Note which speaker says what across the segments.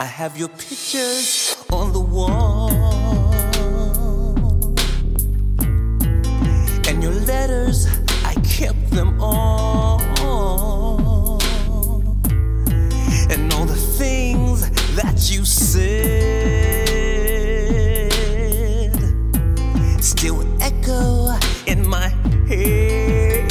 Speaker 1: I have your pictures on the wall, and your letters, I kept them all, and all the things that you said still echo in my head.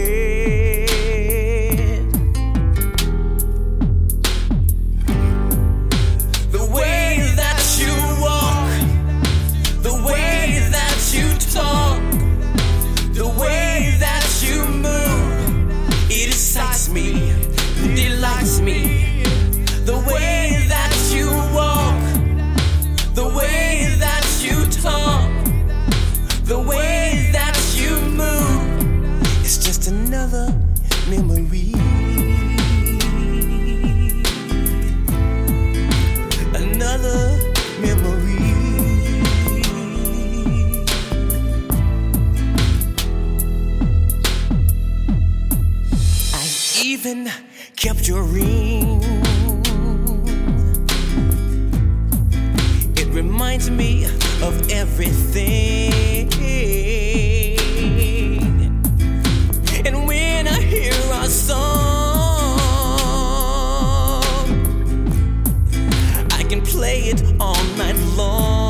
Speaker 1: The way that you walk, the way that you talk, the way that you move, it excites me, delights me. The way that you walk, the way that you talk, the way that you move, it's just another memory. Another memory. I even kept your ring. It reminds me of everything. And when I hear our song, I can play it all night long.